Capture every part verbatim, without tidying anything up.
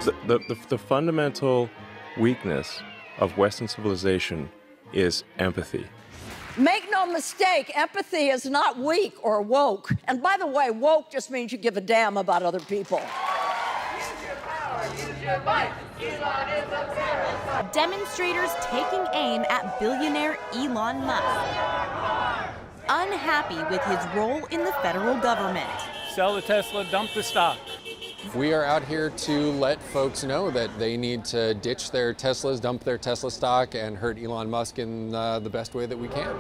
The, the, the, the fundamental weakness of Western civilization is empathy. Make no mistake, empathy is not weak or woke. And by the way, woke just means you give a damn about other people. Use your power, use your might. Elon is a terrorist. Demonstrators taking aim at billionaire Elon Musk. Unhappy with his role in the federal government. Sell the Tesla, dump the stock. We are out here to let folks know that they need to ditch their Teslas, dump their Tesla stock, and hurt Elon Musk in uh, the best way that we can.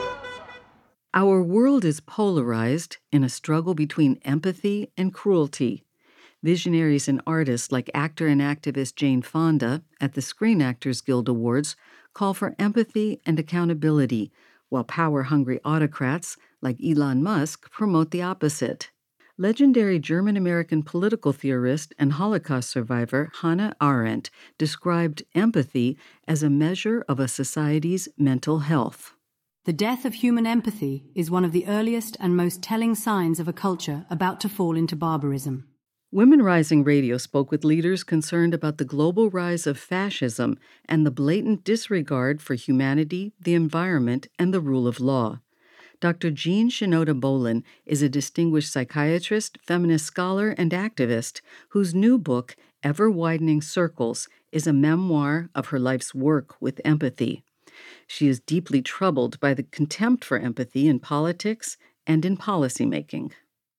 Our world is polarized in a struggle between empathy and cruelty. Visionaries and artists like actor and activist Jane Fonda at the Screen Actors Guild Awards call for empathy and accountability, while power-hungry autocrats like Elon Musk promote the opposite. Legendary German-American political theorist and Holocaust survivor Hannah Arendt described empathy as a measure of a society's mental health. The death of human empathy is one of the earliest and most telling signs of a culture about to fall into barbarism. Women Rising Radio spoke with leaders concerned about the global rise of fascism and the blatant disregard for humanity, the environment, and the rule of law. Doctor Jean Shinoda Bolen is a distinguished psychiatrist, feminist scholar, and activist whose new book, Ever Widening Circles, is a memoir of her life's work with empathy. She is deeply troubled by the contempt for empathy in politics and in policymaking.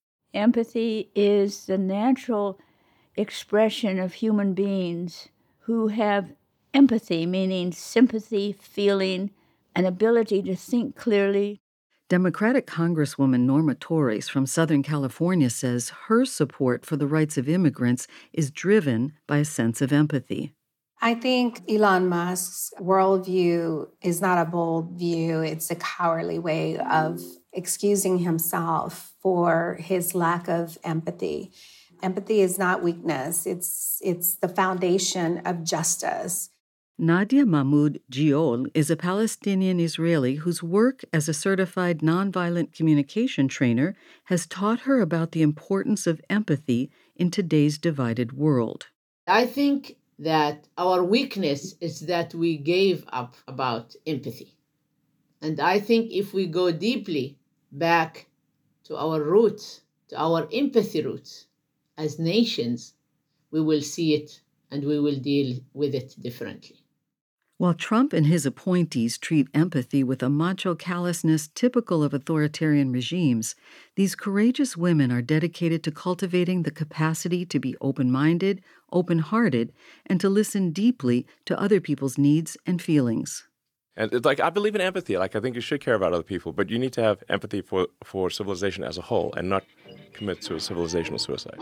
Empathy is the natural expression of human beings who have empathy, meaning sympathy, feeling, an ability to think clearly. Democratic Congresswoman Norma Torres from Southern California says her support for the rights of immigrants is driven by a sense of empathy. I think Elon Musk's worldview is not a bold view. It's a cowardly way of excusing himself for his lack of empathy. Empathy is not weakness. It's, it's the foundation of justice. Nadia Mahmoud Giol is a Palestinian-Israeli whose work as a certified nonviolent communication trainer has taught her about the importance of empathy in today's divided world. I think that our weakness is that we gave up about empathy. And I think if we go deeply back to our roots, to our empathy roots as nations, we will see it and we will deal with it differently. While Trump and his appointees treat empathy with a macho callousness typical of authoritarian regimes, these courageous women are dedicated to cultivating the capacity to be open-minded, open-hearted, and to listen deeply to other people's needs and feelings. And it's like, I believe in empathy. Like, I think you should care about other people, but you need to have empathy for, for civilization as a whole and not commit to a civilizational suicide.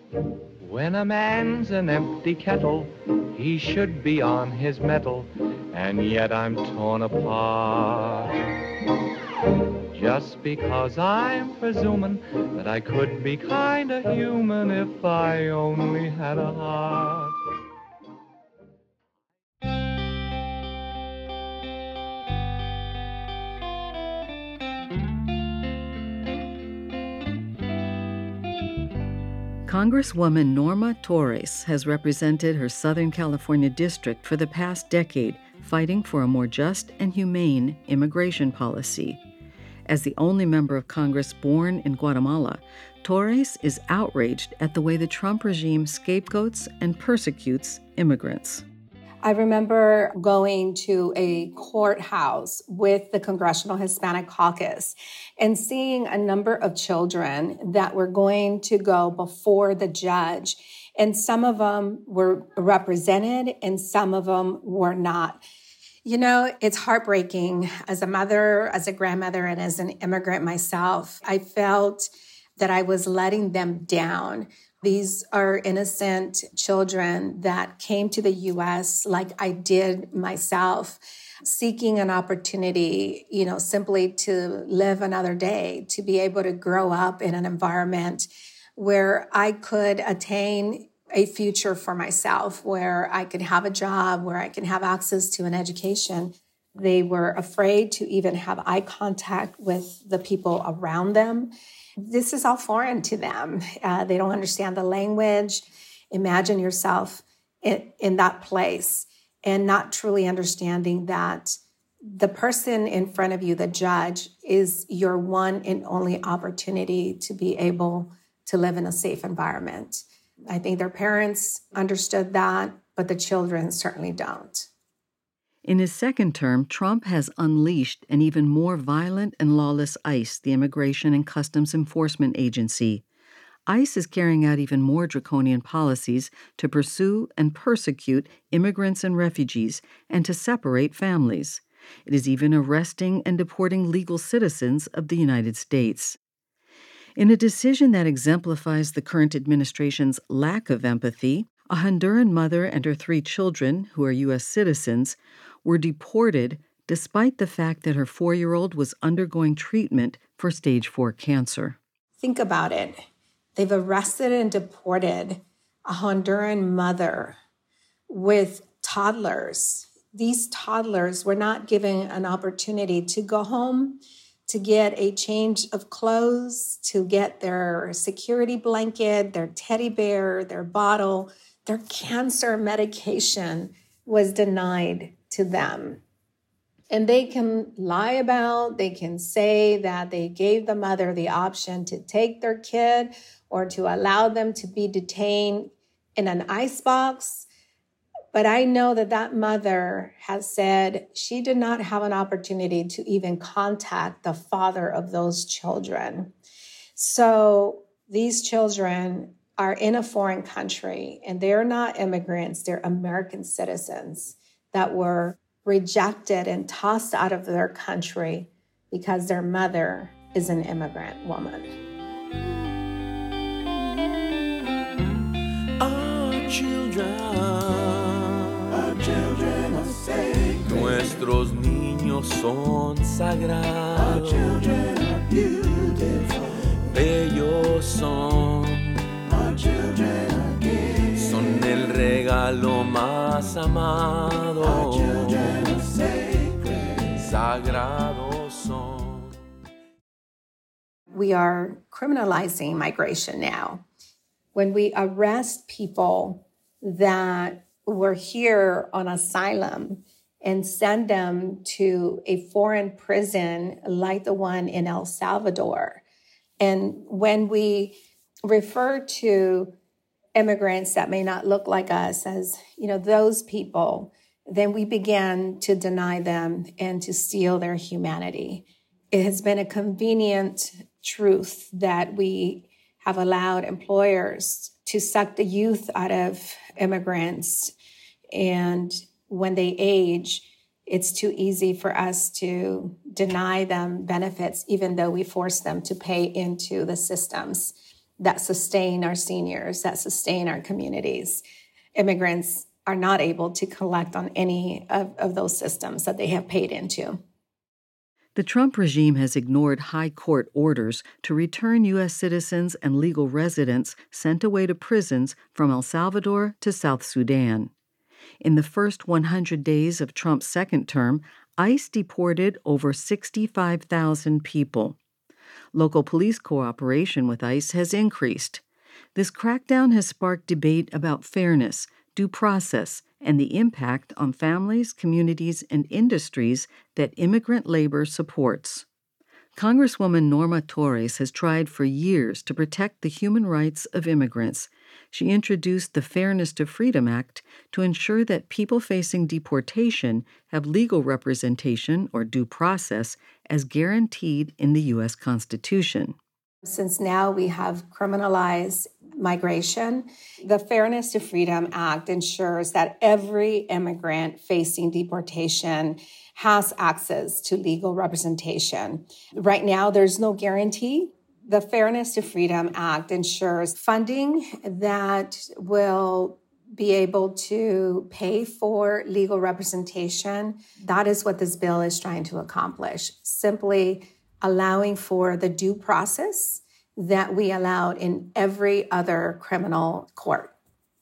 When a man's an empty kettle, he should be on his mettle, and yet I'm torn apart. Just because I'm presuming that I could be kinda human if I only had a heart. Congresswoman Norma Torres has represented her Southern California district for the past decade, fighting for a more just and humane immigration policy. As the only member of Congress born in Guatemala, Torres is outraged at the way the Trump regime scapegoats and persecutes immigrants. I remember going to a courthouse with the Congressional Hispanic Caucus and seeing a number of children that were going to go before the judge. And some of them were represented and some of them were not. You know, it's heartbreaking. As a mother, as a grandmother, and as an immigrant myself, I felt that I was letting them down. These are innocent children that came to the U S like I did myself, seeking an opportunity, you know, simply to live another day, to be able to grow up in an environment where I could attain a future for myself, where I could have a job, where I can have access to an education. They were afraid to even have eye contact with the people around them. This is all foreign to them. Uh, they don't understand the language. Imagine yourself in, in that place and not truly understanding that the person in front of you, the judge, is your one and only opportunity to be able to live in a safe environment. I think their parents understood that, but the children certainly don't. In his second term, Trump has unleashed an even more violent and lawless ICE, the Immigration and Customs Enforcement Agency. ICE is carrying out even more draconian policies to pursue and persecute immigrants and refugees and to separate families. It is even arresting and deporting legal citizens of the United States. In a decision that exemplifies the current administration's lack of empathy, a Honduran mother and her three children, who are U S citizens, were deported despite the fact that her four-year-old was undergoing treatment for stage four cancer. Think about it. They've arrested and deported a Honduran mother with toddlers. These toddlers were not given an opportunity to go home, to get a change of clothes, to get their security blanket, their teddy bear, their bottle. Their cancer medication was denied to them. And they can lie about, they can say that they gave the mother the option to take their kid or to allow them to be detained in an icebox. But I know that that mother has said she did not have an opportunity to even contact the father of those children. So these children are in a foreign country, and they're not immigrants, they're American citizens that were rejected and tossed out of their country because their mother is an immigrant woman. Our children, our children are sacred. Nuestros niños son sagrados. Our children are beautiful. Bellos son. Our children are gifts. Son el regalo más amado. Our children are sacred. Sagrados son. We are criminalizing migration now. When we arrest people that were here on asylum and send them to a foreign prison like the one in El Salvador, and when we refer to immigrants that may not look like us as, you know, those people, then we began to deny them and to steal their humanity. It has been a convenient truth that we have allowed employers to suck the youth out of immigrants. And when they age, it's too easy for us to deny them benefits, even though we force them to pay into the systems that sustain our seniors, that sustain our communities. Immigrants are not able to collect on any of, of those systems that they have paid into. The Trump regime has ignored high court orders to return U S citizens and legal residents sent away to prisons from El Salvador to South Sudan. In the first one hundred days of Trump's second term, ICE deported over sixty-five thousand people. Local police cooperation with ICE has increased. This crackdown has sparked debate about fairness, due process, and the impact on families, communities, and industries that immigrant labor supports. Congresswoman Norma Torres has tried for years to protect the human rights of immigrants. She introduced the Fairness to Freedom Act to ensure that people facing deportation have legal representation or due process as guaranteed in the U S Constitution. Since now we have criminalized migration, the Fairness to Freedom Act ensures that every immigrant facing deportation has access to legal representation. Right now, there's no guarantee. The Fairness to Freedom Act ensures funding that will be able to pay for legal representation. That is what this bill is trying to accomplish, simply allowing for the due process that we allowed in every other criminal court.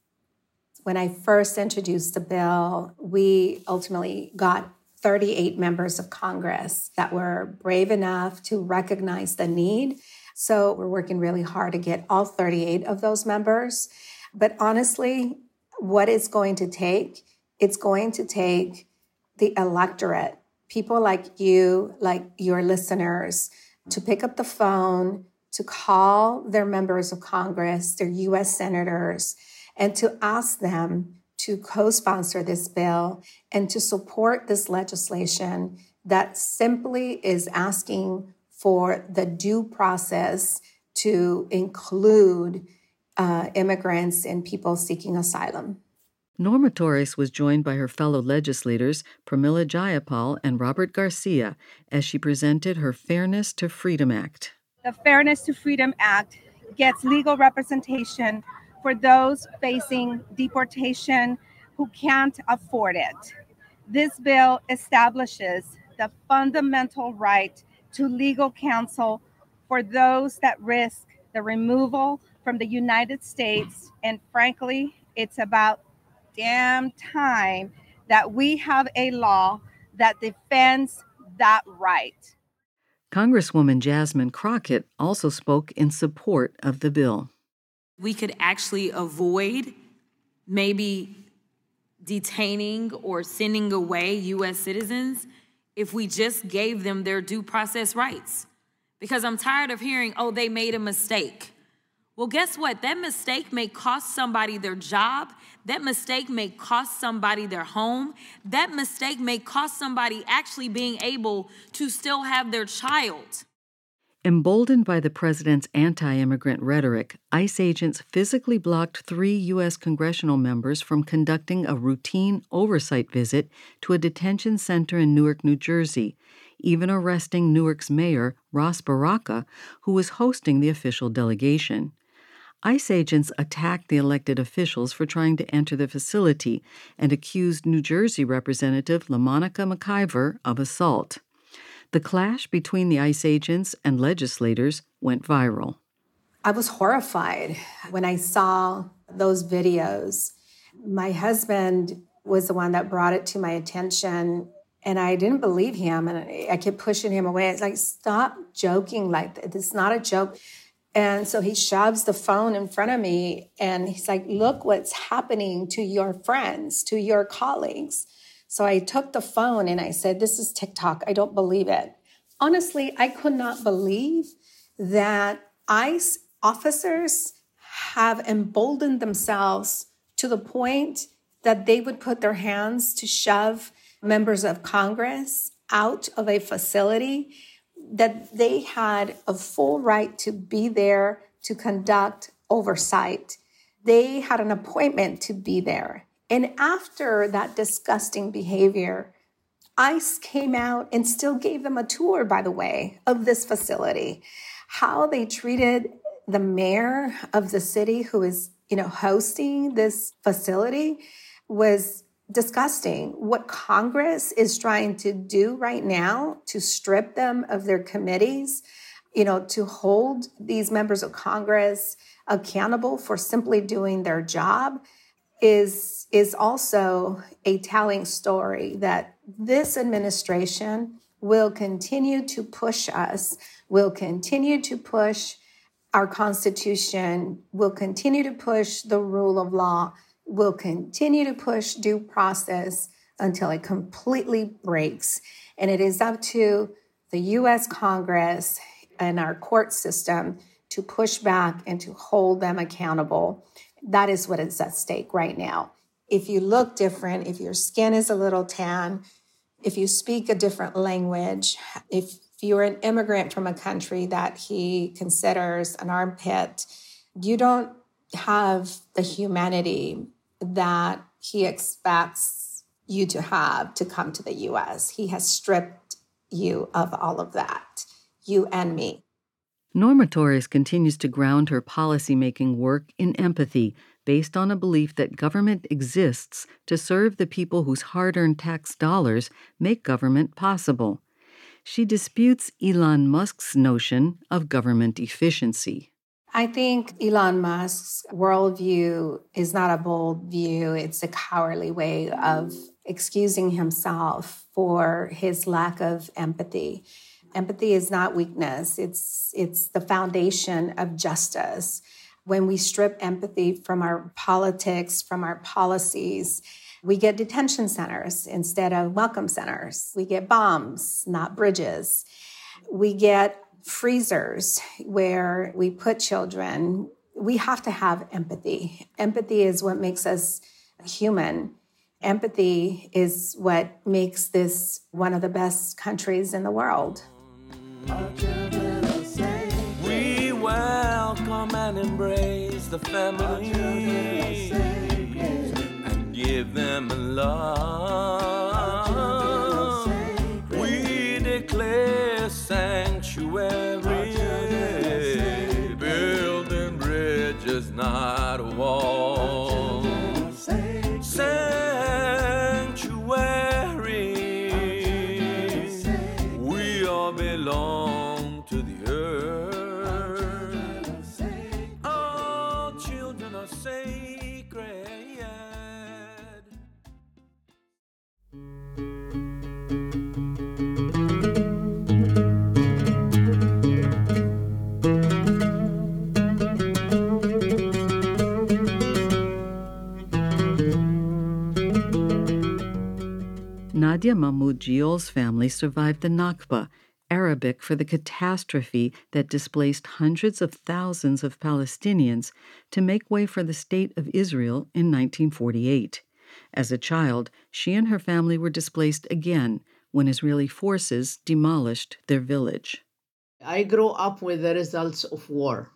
When I first introduced the bill, we ultimately got thirty-eight members of Congress that were brave enough to recognize the need. So we're working really hard to get all thirty-eight of those members. But honestly, what it's going to take, it's going to take the electorate, people like you, like your listeners, to pick up the phone, to call their members of Congress, their U S senators, and to ask them to co-sponsor this bill and to support this legislation that simply is asking for the due process to include uh, immigrants and people seeking asylum. Norma Torres was joined by her fellow legislators, Pramila Jayapal and Robert Garcia, as she presented her Fairness to Freedom Act. The Fairness to Freedom Act gets legal representation for those facing deportation who can't afford it. This bill establishes the fundamental right to legal counsel for those that risk the removal from the United States, and frankly, it's about damn time that we have a law that defends that right. Congresswoman Jasmine Crockett also spoke in support of the bill. We could actually avoid maybe detaining or sending away U S citizens if we just gave them their due process rights. Because I'm tired of hearing, oh, they made a mistake. Well, guess what? That mistake may cost somebody their job. That mistake may cost somebody their home. That mistake may cost somebody actually being able to still have their child. Emboldened by the president's anti-immigrant rhetoric, ICE agents physically blocked three U S congressional members from conducting a routine oversight visit to a detention center in Newark, New Jersey, even arresting Newark's mayor, Ras Baraka, who was hosting the official delegation. ICE agents attacked the elected officials for trying to enter the facility and accused New Jersey Representative LaMonica McIver of assault. The clash between the ICE agents and legislators went viral. I was horrified when I saw those videos. My husband was the one that brought it to my attention, and I didn't believe him, and I kept pushing him away. It's like, stop joking like that. It's not a joke. And so he shoves the phone in front of me, and he's like, look what's happening to your friends, to your colleagues. So I took the phone and I said, this is TikTok. I don't believe it. Honestly, I could not believe that ICE officers have emboldened themselves to the point that they would put their hands to shove members of Congress out of a facility, that they had a full right to be there to conduct oversight. They had an appointment to be there. And after that disgusting behavior, ICE came out and still gave them a tour, by the way, of this facility. How they treated the mayor of the city who is, you know, hosting this facility was disgusting. What Congress is trying to do right now to strip them of their committees, you know, to hold these members of Congress accountable for simply doing their job is, is also a telling story that this administration will continue to push us, will continue to push our Constitution, will continue to push the rule of law, will continue to push due process until it completely breaks. And it is up to the U S Congress and our court system to push back and to hold them accountable. That is what is at stake right now. If you look different, if your skin is a little tan, if you speak a different language, if you're an immigrant from a country that he considers an armpit, you don't have the humanity that he expects you to have to come to the U S. He has stripped you of all of that, you and me. Norma Torres continues to ground her policymaking work in empathy, based on a belief that government exists to serve the people whose hard-earned tax dollars make government possible. She disputes Elon Musk's notion of government efficiency. I think Elon Musk's worldview is not a bold view. It's a cowardly way of excusing himself for his lack of empathy. Empathy is not weakness. It's, it's the foundation of justice. When we strip empathy from our politics, from our policies, we get detention centers instead of welcome centers. We get bombs, not bridges. We get freezers where we put children. We have to have empathy. Empathy is what makes us human. Empathy is what makes this one of the best countries in the world. We welcome and embrace the family and give them love. We declare sanctuary, building bridges, not walls. Sanctuary, we all belong to the earth. All children are sacred. Nadia Mahmoud Jiol's family survived the Nakba, Arabic for the catastrophe that displaced hundreds of thousands of Palestinians to make way for the State of Israel in nineteen forty-eight. As a child, she and her family were displaced again when Israeli forces demolished their village. I grew up with the results of war,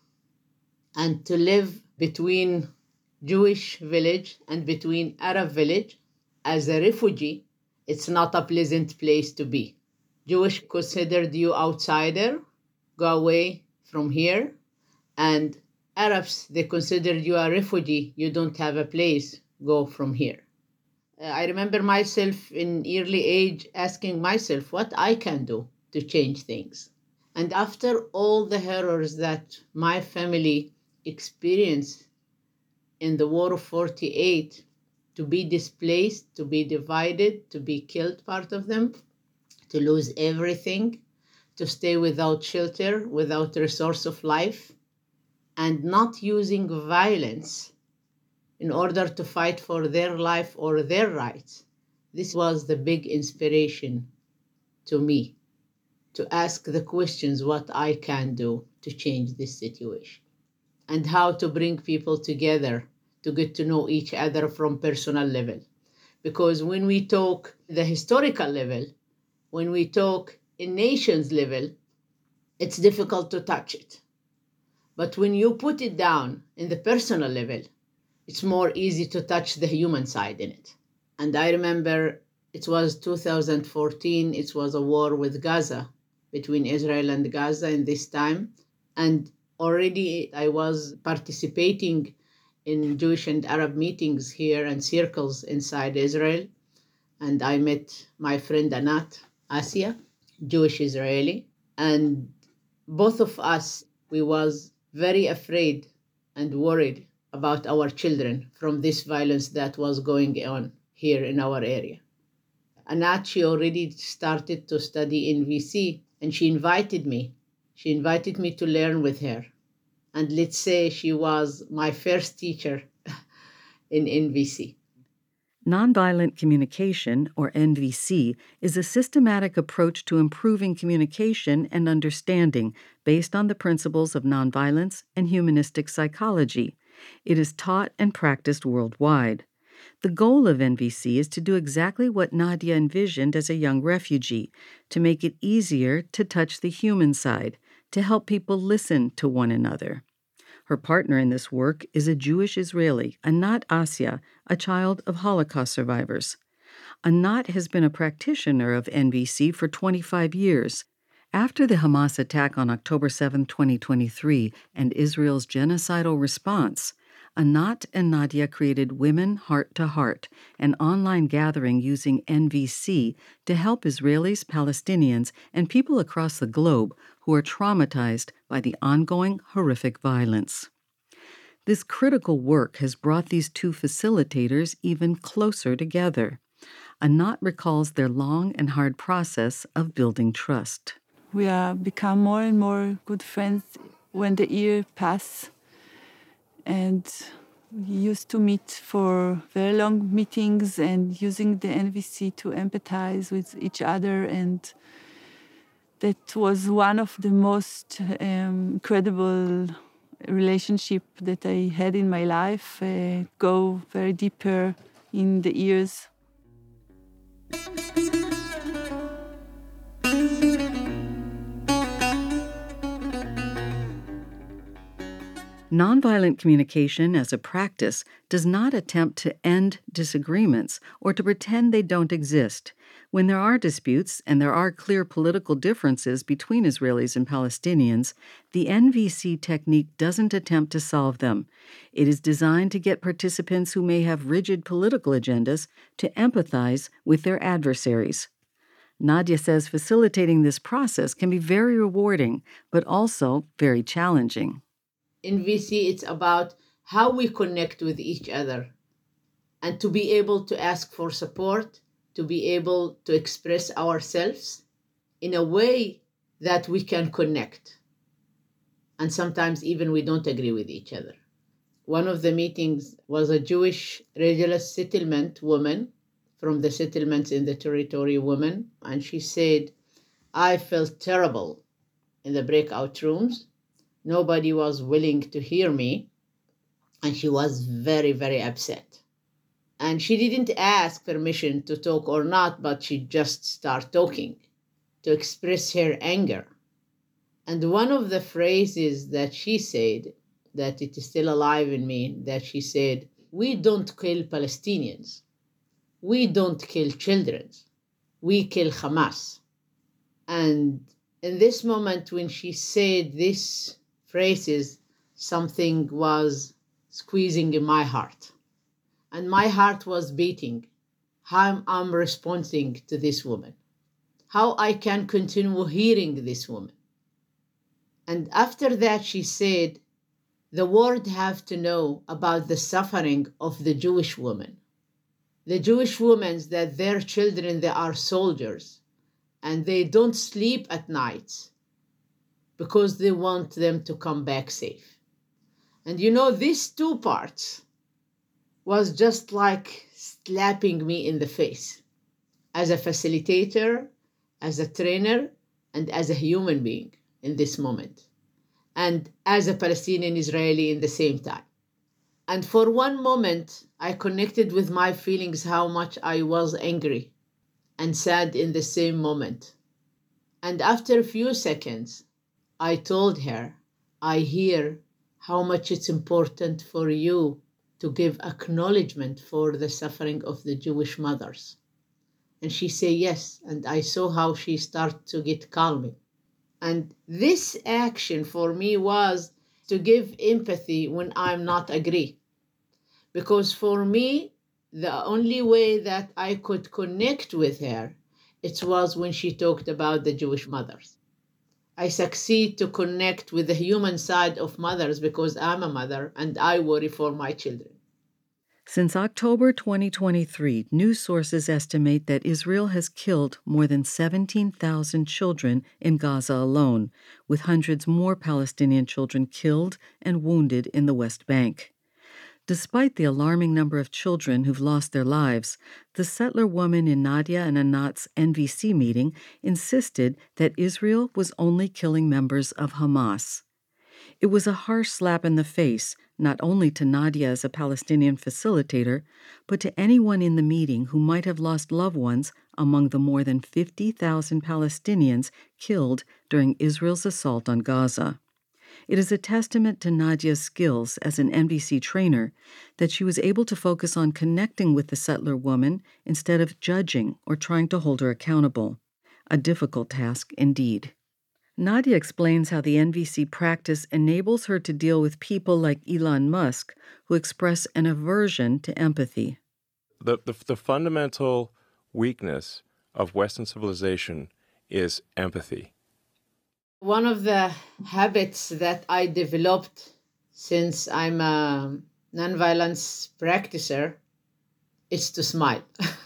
and to live between Jewish village and between Arab village as a refugee, it's not a pleasant place to be. Jewish considered you outsider, go away from here, and Arabs, they considered you a refugee, you don't have a place, go from here. Uh, I remember myself in early age asking myself what I can do to change things. And after all the horrors that my family experienced in the War of forty-eight, to be displaced, to be divided, to be killed, part of them, to lose everything, to stay without shelter, without resource of life, and not using violence in order to fight for their life or their rights. This was the big inspiration to me, to ask the questions what I can do to change this situation, and how to bring people together to get to know each other from personal level. Because when we talk the historical level, when we talk in nations level, it's difficult to touch it. But when you put it down in the personal level, it's more easy to touch the human side in it. And I remember it was two thousand fourteen, it was a war with Gaza, between Israel and Gaza in this time. And already I was participating in Jewish and Arab meetings here and circles inside Israel. And I met my friend Anat Asia, Jewish Israeli. And both of us, we was very afraid and worried about our children from this violence that was going on here in our area. Anat, she already started to study in V C, and she invited me. She invited me to learn with her. And let's say she was my first teacher in N V C. Nonviolent communication, or N V C, is a systematic approach to improving communication and understanding based on the principles of nonviolence and humanistic psychology. It is taught and practiced worldwide. The goal of N V C is to do exactly what Nadia envisioned as a young refugee, to make it easier to touch the human side, to help people listen to one another. Her partner in this work is a Jewish Israeli, Anat Asia, a child of Holocaust survivors. Anat has been a practitioner of N V C for twenty-five years. After the Hamas attack on October seventh, twenty twenty-three, and Israel's genocidal response, Anat and Nadia created Women Heart to Heart, an online gathering using N V C to help Israelis, Palestinians, and people across the globe who are traumatized by the ongoing horrific violence. This critical work has brought these two facilitators even closer together. Anat recalls their long and hard process of building trust. We have become more and more good friends when the year passed. And we used to meet for very long meetings and using the N V C to empathize with each other. And that was one of the most um, incredible relationship that I had in my life, uh, go very deeper in the years. Nonviolent communication as a practice does not attempt to end disagreements or to pretend they don't exist. When there are disputes and there are clear political differences between Israelis and Palestinians, the N V C technique doesn't attempt to solve them. It is designed to get participants who may have rigid political agendas to empathize with their adversaries. Nadia says facilitating this process can be very rewarding, but also very challenging. In V C, it's about how we connect with each other and to be able to ask for support, to be able to express ourselves in a way that we can connect. And sometimes even we don't agree with each other. One of the meetings was a Jewish regular settlement woman from the settlements in the territory woman. And she said, I felt terrible in the breakout rooms. Nobody was willing to hear me, and she was very, very upset. And she didn't ask permission to talk or not, but she just started talking to express her anger. And one of the phrases that she said, that it is still alive in me, that she said, we don't kill Palestinians. We don't kill children. We kill Hamas. And in this moment, when she said this phrases, something was squeezing in my heart. And my heart was beating. How I'm responding to this woman. How I can continue hearing this woman. And after that, she said, the world have to know about the suffering of the Jewish woman. The Jewish women, that their children, they are soldiers. And they don't sleep at night because they want them to come back safe. And you know, these two parts was just like slapping me in the face as a facilitator, as a trainer, and as a human being in this moment, and as a Palestinian Israeli in the same time. And for one moment, I connected with my feelings, how much I was angry and sad in the same moment. And after a few seconds, I told her, I hear how much it's important for you to give acknowledgement for the suffering of the Jewish mothers. And she said yes, and I saw how she started to get calming. And this action for me was to give empathy when I'm not agree. Because for me, the only way that I could connect with her, it was when she talked about the Jewish mothers. I succeed to connect with the human side of mothers because I'm a mother and I worry for my children. Since October twenty twenty-three, news sources estimate that Israel has killed more than seventeen thousand children in Gaza alone, with hundreds more Palestinian children killed and wounded in the West Bank. Despite the alarming number of children who've lost their lives, the settler woman in Nadia and Anat's N V C meeting insisted that Israel was only killing members of Hamas. It was a harsh slap in the face, not only to Nadia as a Palestinian facilitator, but to anyone in the meeting who might have lost loved ones among the more than fifty thousand Palestinians killed during Israel's assault on Gaza. It is a testament to Nadia's skills as an N V C trainer that she was able to focus on connecting with the settler woman instead of judging or trying to hold her accountable. A difficult task indeed. Nadia explains how the N V C practice enables her to deal with people like Elon Musk, who express an aversion to empathy. The, the, the fundamental weakness of Western civilization is empathy. One of the habits that I developed since I'm a nonviolence practitioner is to smile.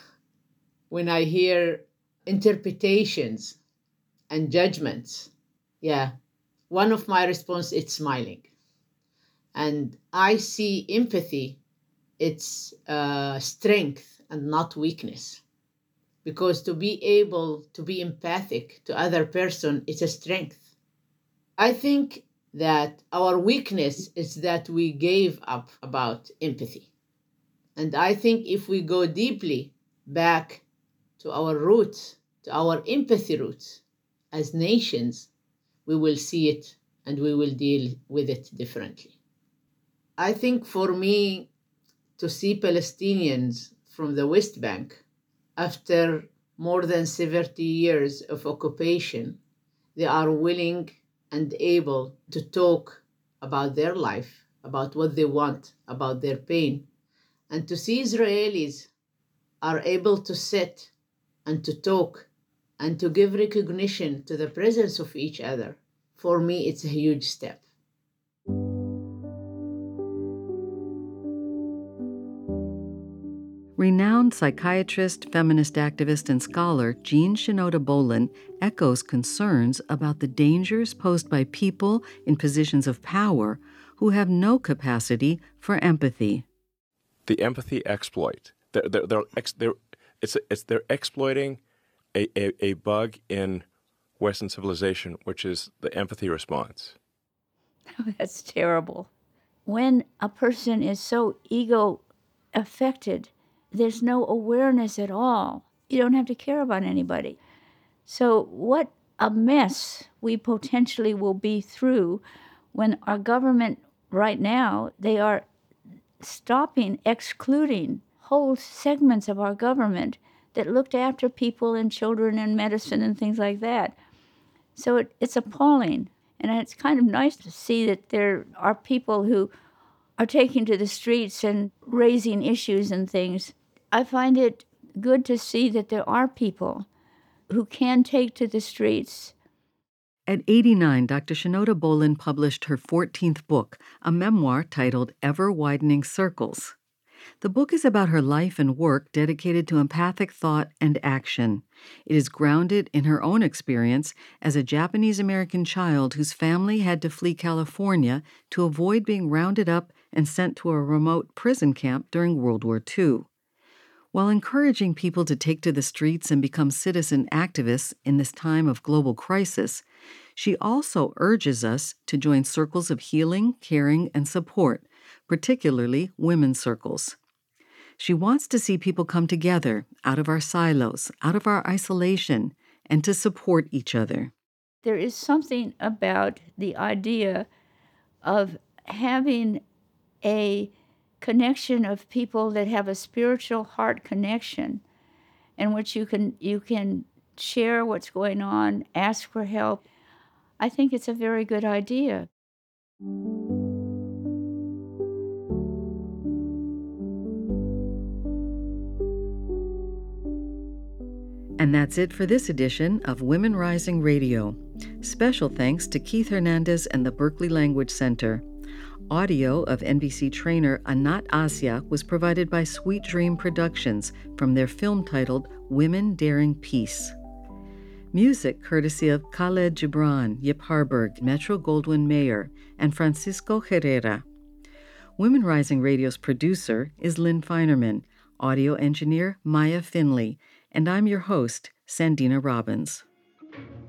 When I hear interpretations and judgments, yeah, one of my response is smiling. And I see empathy, it's uh, strength and not weakness. Because to be able to be empathic to other person is a strength. I think that our weakness is that we gave up about empathy. And I think if we go deeply back to our roots, to our empathy roots as nations, we will see it and we will deal with it differently. I think for me to see Palestinians from the West Bank, after more than seventy years of occupation, they are willing and able to talk about their life, about what they want, about their pain. And to see Israelis are able to sit and to talk and to give recognition to the presence of each other, for me, it's a huge step. Renowned psychiatrist, feminist activist, and scholar Jean Shinoda Bolen echoes concerns about the dangers posed by people in positions of power who have no capacity for empathy. The empathy exploit. They're, they're, they're, ex, they're, it's, it's, they're exploiting a, a, a bug in Western civilization, which is the empathy response. Oh, that's terrible. When a person is so ego-affected, there's no awareness at all. You don't have to care about anybody. So what a mess we potentially will be through when our government right now, they are stopping, excluding whole segments of our government that looked after people and children and medicine and things like that. So it, it's appalling. And it's kind of nice to see that there are people who are taking to the streets and raising issues and things. I find it good to see that there are people who can take to the streets. At eighty-nine, Doctor Shinoda Bolen published her fourteenth book, a memoir titled Ever Widening Circles. The book is about her life and work dedicated to empathic thought and action. It is grounded in her own experience as a Japanese-American child whose family had to flee California to avoid being rounded up and sent to a remote prison camp during World War Two. While encouraging people to take to the streets and become citizen activists in this time of global crisis, she also urges us to join circles of healing, caring, and support, particularly women's circles. She wants to see people come together out of our silos, out of our isolation, and to support each other. There is something about the idea of having a connection of people that have a spiritual heart connection in which you can you can share what's going on, ask for help. I think it's a very good idea. And that's it for this edition of Women Rising Radio. Special thanks to Keith Hernandez and the Berkeley Language Center. Audio of N B C trainer Anat Asya was provided by Sweet Dream Productions from their film titled Women Daring Peace. Music courtesy of Khaled Gibran, Yip Harburg, Metro-Goldwyn-Mayer, and Francisco Herrera. Women Rising Radio's producer is Lynn Feinerman, audio engineer Maya Finley, and I'm your host, Sandina Robbins.